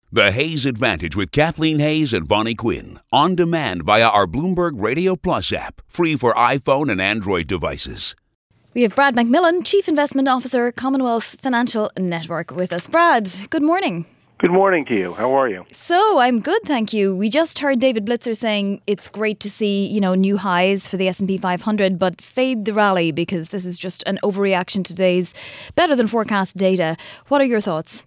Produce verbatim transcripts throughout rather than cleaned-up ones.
The Hayes Advantage with Kathleen Hayes and Vonnie Quinn. On demand via our Bloomberg Radio Plus app. Free for iPhone and Android devices. We have Brad McMillan, Chief Investment Officer, Commonwealth Financial Network, with us. Brad, good morning. Good morning to you. How are you? So, I'm good, thank you. We just heard David Blitzer saying it's great to see, you know, new highs for the S and P five hundred, but fade the rally because this is just an overreaction to today's better than forecast data. What are your thoughts?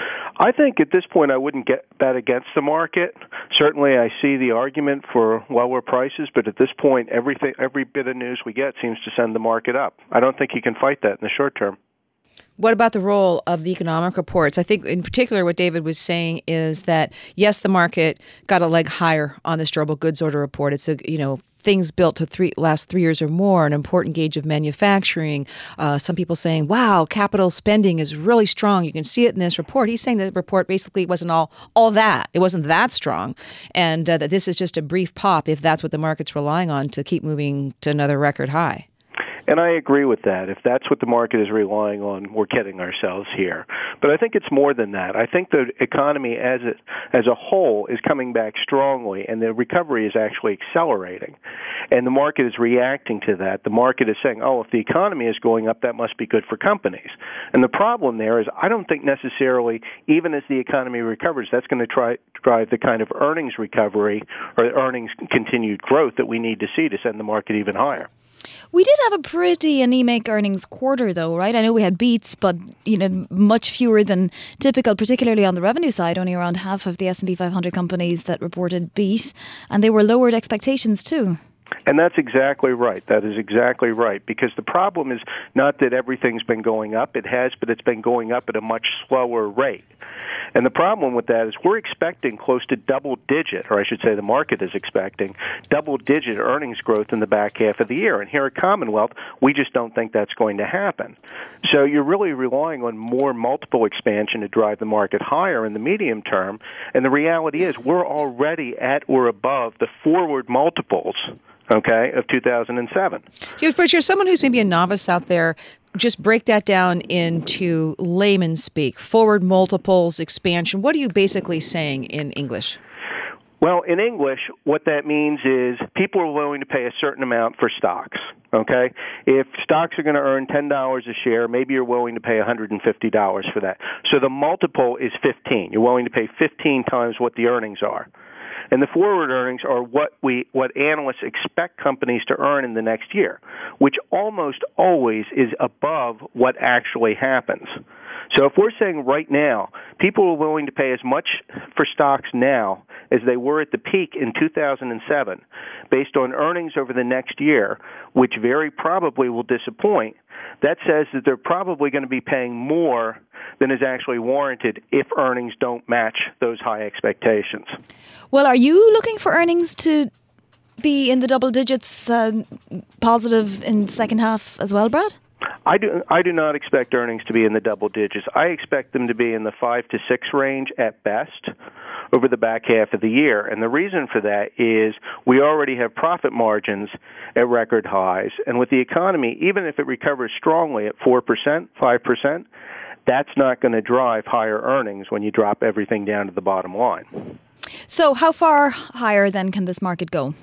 I think at this point I wouldn't get bet against the market. Certainly I see the argument for lower prices, but at this point everything, every bit of news we get seems to send the market up. I don't think you can fight that in the short term. What about the role of the economic reports? I think in particular what David was saying is that, yes, the market got a leg higher on this durable goods order report. It's a, you know, things built to three last three years or more, an important gauge of manufacturing. Uh, some people saying, wow, capital spending is really strong. You can see it in this report. He's saying that the report basically wasn't all, all that. It wasn't that strong. And uh, that this is just a brief pop if that's what the market's relying on to keep moving to another record high. And I agree with that. If that's what the market is relying on, we're kidding ourselves here. But I think it's more than that. I think the economy as it, as a whole is coming back strongly, and the recovery is actually accelerating. And the market is reacting to that. The market is saying, oh, if the economy is going up, that must be good for companies. And the problem there is I don't think necessarily, even as the economy recovers, that's going to try drive the kind of earnings recovery or earnings continued growth that we need to see to send the market even higher. We did have a pretty anemic earnings quarter, though, right? I know we had beats, but you know, much fewer than typical, particularly on the revenue side. Only around half of the S and P five hundred companies that reported beat, and they were lowered expectations too. And that's exactly right. That is exactly right. Because the problem is not that everything's been going up. It has, but it's been going up at a much slower rate. And the problem with that is we're expecting close to double-digit, or I should say the market is expecting, double-digit earnings growth in the back half of the year. And here at Commonwealth, we just don't think that's going to happen. So you're really relying on more multiple expansion to drive the market higher in the medium term. And the reality is we're already at or above the forward multiples, okay, of two thousand seven. So for sure, someone who's maybe a novice out there, just break that down into layman speak. Forward multiples, expansion. What are you basically saying in English? Well, in English, what that means is people are willing to pay a certain amount for stocks, okay? If stocks are going to earn ten dollars a share, maybe you're willing to pay one hundred fifty dollars for that. So the multiple is fifteen. You're willing to pay fifteen times what the earnings are. And the forward earnings are what we, what analysts expect companies to earn in the next year, which almost always is above what actually happens. So if we're saying right now, people are willing to pay as much for stocks now as they were at the peak in two thousand seven, based on earnings over the next year, which very probably will disappoint, that says that they're probably going to be paying more than is actually warranted if earnings don't match those high expectations. Well, are you looking for earnings to be in the double digits uh, positive in the second half as well, Brad? I do, I do not expect earnings to be in the double digits. I expect them to be in the five to six range at best over the back half of the year. And the reason for that is we already have profit margins at record highs. And with the economy, even if it recovers strongly at four percent, five percent, that's not going to drive higher earnings when you drop everything down to the bottom line. So how far higher then can this market go?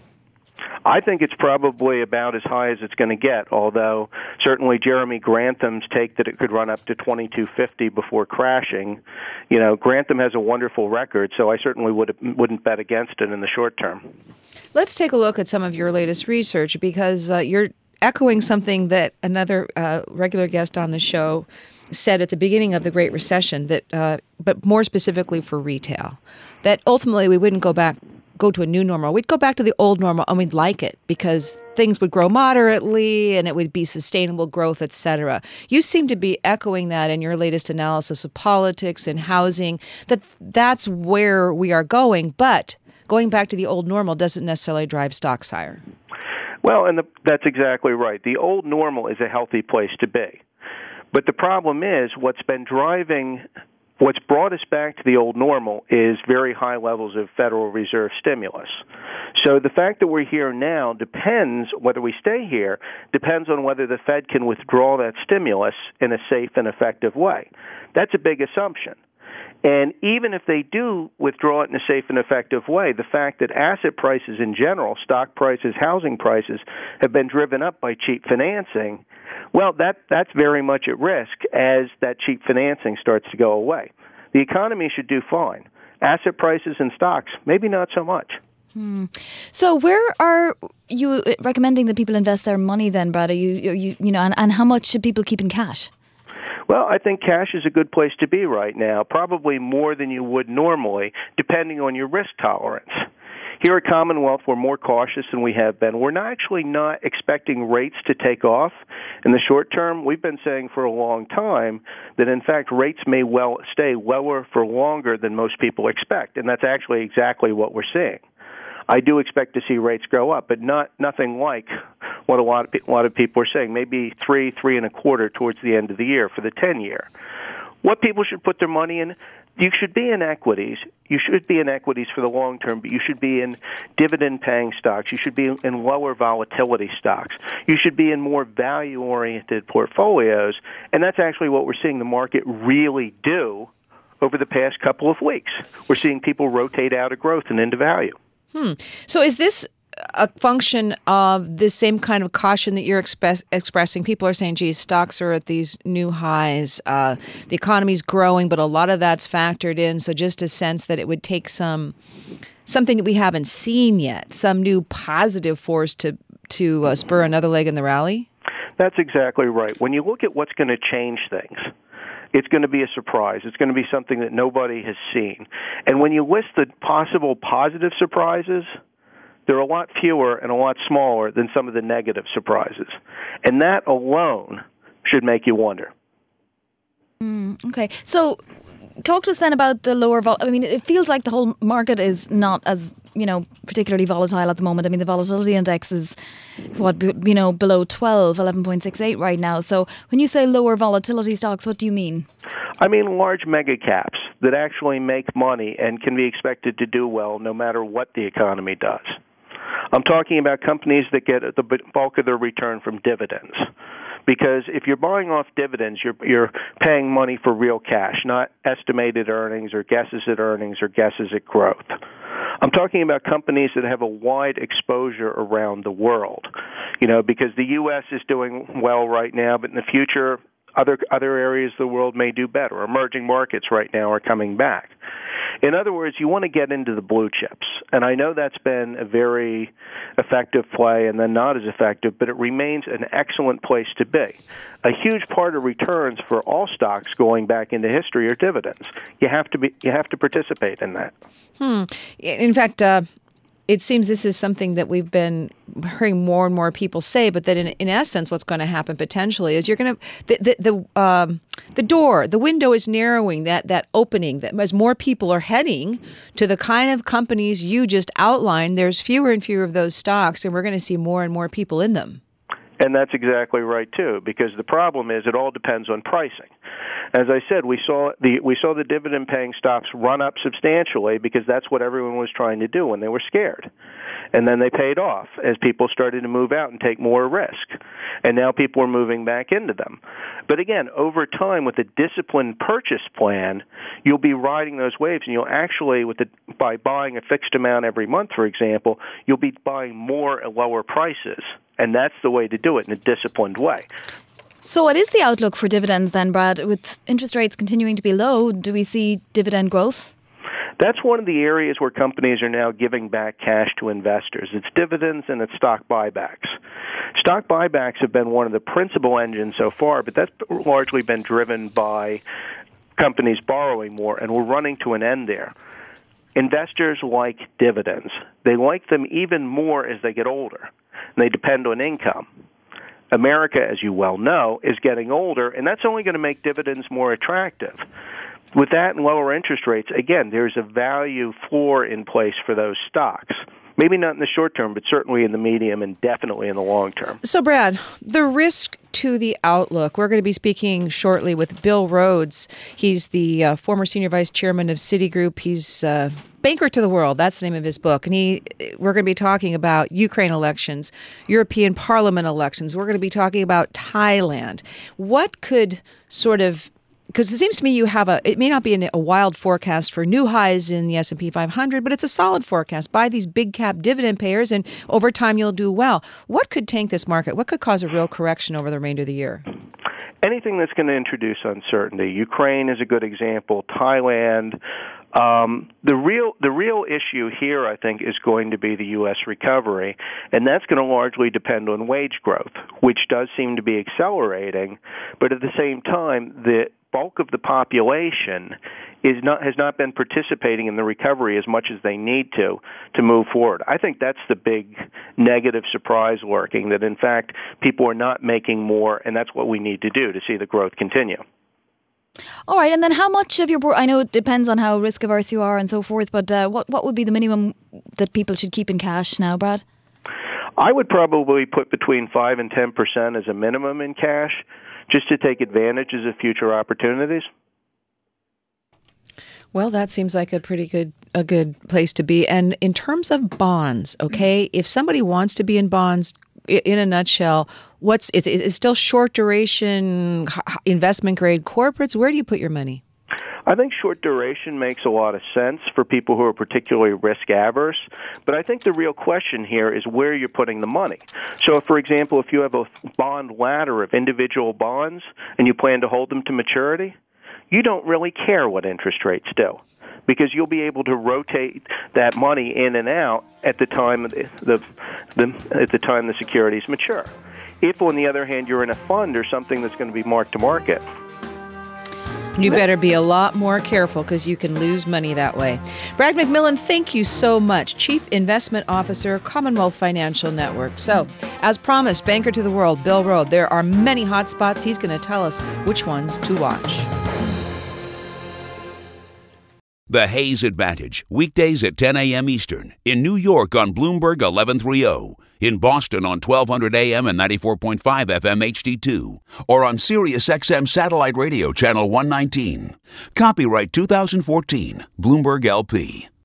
I think it's probably about as high as it's going to get, although certainly Jeremy Grantham's take that it could run up to twenty-two fifty before crashing. You know, Grantham has a wonderful record, so I certainly would, wouldn't bet against it in the short term. Let's take a look at some of your latest research, because uh, you're echoing something that another uh, regular guest on the show said at the beginning of the Great Recession, that, uh, but more specifically for retail, that ultimately we wouldn't go back go to a new normal. We'd go back to the old normal and we'd like it because things would grow moderately and it would be sustainable growth, et cetera. You seem to be echoing that in your latest analysis of politics and housing, that that's where we are going, but going back to the old normal doesn't necessarily drive stocks higher. Well, and the, that's exactly right. The old normal is a healthy place to be. But the problem is what's been driving What's brought us back to the old normal is very high levels of Federal Reserve stimulus. So the fact that we're here now depends, whether we stay here, depends on whether the Fed can withdraw that stimulus in a safe and effective way. That's a big assumption. And even if they do withdraw it in a safe and effective way, the fact that asset prices in general, stock prices, housing prices, have been driven up by cheap financing, well, that that's very much at risk as that cheap financing starts to go away. The economy should do fine. Asset prices and stocks, maybe not so much. Hmm. So where are you recommending that people invest their money then, Brad? Are you, are you, you know, and, and how much should people keep in cash? Well, I think cash is a good place to be right now, probably more than you would normally, depending on your risk tolerance. Here at Commonwealth, we're more cautious than we have been. We're not actually not expecting rates to take off in the short term. We've been saying for a long time that, in fact, rates may well stay lower for longer than most people expect, and that's actually exactly what we're seeing. I do expect to see rates go up, but not nothing like what a lot of a lot of people are saying. Maybe three, three and a quarter towards the end of the year for the ten-year. What people should put their money in? You should be in equities. You should be in equities for the long term, but you should be in dividend-paying stocks. You should be in lower volatility stocks. You should be in more value-oriented portfolios, and that's actually what we're seeing the market really do over the past couple of weeks. We're seeing people rotate out of growth and into value. Hmm. So is this a function of this same kind of caution that you're express, expressing? People are saying, geez, stocks are at these new highs. Uh, the economy's growing, but a lot of that's factored in. So just a sense that it would take some something that we haven't seen yet, some new positive force to, to uh, spur another leg in the rally? That's exactly right. When you look at what's going to change things, it's going to be a surprise. It's going to be something that nobody has seen. And when you list the possible positive surprises, they're a lot fewer and a lot smaller than some of the negative surprises. And that alone should make you wonder. Mm, okay. So talk to us then about the lower vol. I mean, it feels like the whole market is not as, you know, particularly volatile at the moment. I mean, the volatility index is, what, you know, below twelve, eleven point six eight right now. So when you say lower volatility stocks, what do you mean? I mean large mega caps that actually make money and can be expected to do well no matter what the economy does. I'm talking about companies that get the bulk of their return from dividends. Because if you're buying off dividends, you're you're paying money for real cash, not estimated earnings or guesses at earnings or guesses at growth. I'm talking about companies that have a wide exposure around the world. You know, because the U S is doing well right now, but in the future, other other areas of the world may do better. Emerging markets right now are coming back. In other words, you want to get into the blue chips. And I know that's been a very effective play and then not as effective, but it remains an excellent place to be. A huge part of returns for all stocks going back into history are dividends. You have to be you have to participate in that. Hmm. In fact, uh, it seems this is something that we've been hearing more and more people say, but that in, in essence, what's going to happen potentially is you're going to, the the the, um, the door, the window is narrowing, that, that opening, that as more people are heading to the kind of companies you just outlined, there's fewer and fewer of those stocks, and we're going to see more and more people in them. And that's exactly right, too, because the problem is it all depends on pricing. As I said, we saw the we saw the dividend-paying stocks run up substantially because that's what everyone was trying to do when they were scared. And then they paid off as people started to move out and take more risk. And now people are moving back into them. But again, over time, with a disciplined purchase plan, you'll be riding those waves, and you'll actually, with the, by buying a fixed amount every month, for example, you'll be buying more at lower prices. And that's the way to do it in a disciplined way. So what is the outlook for dividends then, Brad? With interest rates continuing to be low, do we see dividend growth? That's one of the areas where companies are now giving back cash to investors. It's dividends and it's stock buybacks. Stock buybacks have been one of the principal engines so far, but that's largely been driven by companies borrowing more, and we're running to an end there. Investors like dividends. They like them even more as they get older, and they depend on income. America, as you well know, is getting older, and that's only going to make dividends more attractive. With that and lower interest rates, again, there's a value floor in place for those stocks. Maybe not in the short term, but certainly in the medium and definitely in the long term. So, Brad, the risk to the outlook. We're going to be speaking shortly with Bill Rhodes. He's the uh, former senior vice chairman of Citigroup. He's uh, Banker to the World. That's the name of his book. And he, we're going to be talking about Ukraine elections, European Parliament elections. We're going to be talking about Thailand. What could sort of because it seems to me you have a, it may not be an, a wild forecast for new highs in the S and P five hundred, but it's a solid forecast. Buy these big cap dividend payers and over time you'll do well. What could tank this market? What could cause a real correction over the remainder of the year? Anything that's going to introduce uncertainty. Ukraine is a good example. Thailand. Um, the real the real issue here, I think, is going to be the U S recovery, and that's going to largely depend on wage growth, which does seem to be accelerating. But at the same time, the bulk of the population is not has not been participating in the recovery as much as they need to to move forward. I think that's the big negative surprise lurking, that in fact people are not making more, and that's what we need to do to see the growth continue. All right, and then how much of your board, I know it depends on how risk averse you are and so forth, but uh, what, what would be the minimum that people should keep in cash now, Brad? I would probably put between five and ten percent as a minimum in cash, just to take advantages of future opportunities. Well, that seems like a pretty good a good place to be. And in terms of bonds, okay, if somebody wants to be in bonds, in a nutshell, what's it's, it's still short duration investment grade corporates? Where do you put your money? I think short duration makes a lot of sense for people who are particularly risk averse, but I think the real question here is where you're putting the money. So, for example, if you have a bond ladder of individual bonds and you plan to hold them to maturity, you don't really care what interest rates do, because you'll be able to rotate that money in and out at the time the, the, the at the time the securities mature. If, on the other hand, you're in a fund or something that's going to be marked to market, you better be a lot more careful, because you can lose money that way. Brad McMillan, thank you so much. Chief Investment Officer, Commonwealth Financial Network. So, as promised, Banker to the World, Bill Rode. There are many hot spots. He's going to tell us which ones to watch. The Hayes Advantage, weekdays at ten a.m. Eastern. In New York on Bloomberg eleven thirty. In Boston on twelve hundred A M and ninety-four point five F M H D two. Or on Sirius X M Satellite Radio Channel one nineteen. Copyright two thousand fourteen. Bloomberg L P.